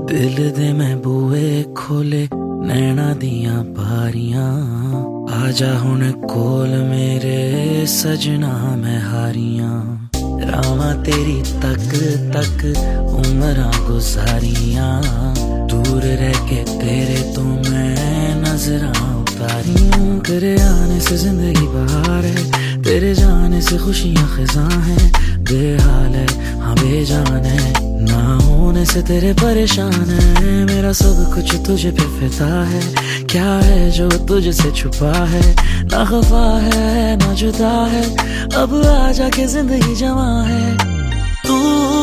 दिल दे मैं बूए खोले नैना दियां बारियां, आजा हुण कोल मेरे सजना मैं हारियां। रावां तेरी तक तक उमरां गुजारियां, दूर रह के तेरे तो मैं नजरां उतारियां। तेरे आने से जिंदगी बहार है, तेरे जाने से खुशियां खिजां है। बेहाल है हाँ बेजान है, ना होने से तेरे परेशान है। मेरा सब कुछ तुझे पे फिदा है, क्या है जो तुझसे छुपा है। ना खफा है ना जुदा है, अब आजा के जिंदगी जवां है। तू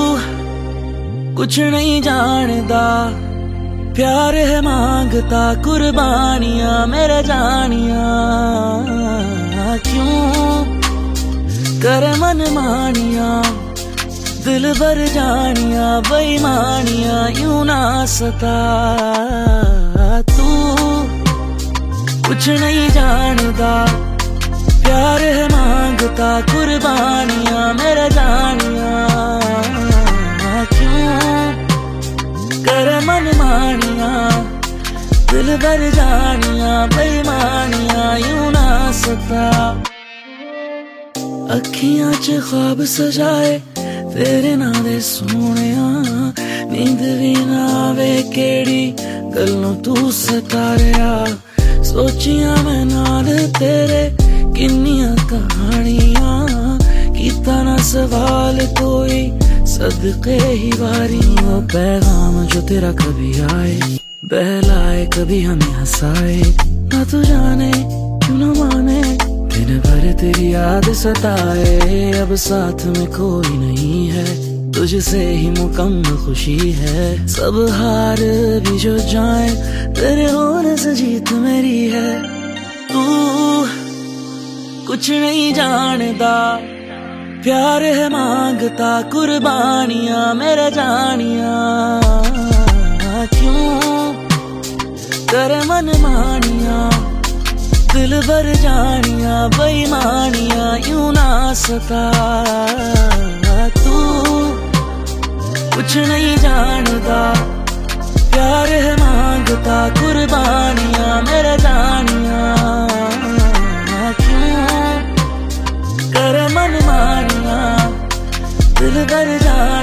कुछ नहीं जानदा, प्यार है मांगता कुर्बानियां मेरे जानिया। क्यों करे मन मानिया, दिल भर जानिया बेईमानियां यूं ना सता। तू कुछ नहीं जानदा, प्यार है मांगता कुर्बानियां मेरे जानिया। क्यों करे मन मानिया, दिल भर जानिया बेईमानियां यूं ना सता। अखियां च ख्वाब सजाए तेरे नां दे सोहणिया, नींद भी ना आवे केड़ी गल्लों तू सतारिया। सोचिया मैं नाल तेरे किन्नियां कहानियां, कीता ना सवाल कोई सदके ही वारी। वो पैगाम जो तेरा कभी आए, बहलाए कभी हमें हंसाए। ना तू जाने क्यों ना माने, दिन भर तेरी याद सताए। अब साथ में कोई नहीं है, तुझसे ही मुकम्मल खुशी है। सब हार भी जो जाए, तेरे होने से जीत मेरी है। तू कुछ नहीं जानदा, प्यार है मांगता कुर्बानियां मेरे जानिया। क्यों करे मन मानिया, दिल भर जानिया बेईमानियां यूं ना सता। तू कुछ नहीं जानदा, प्यार है मांगता कुर्बानियां मेरे जानिया। क्यों करे मन मानिया, दिल भर जानिया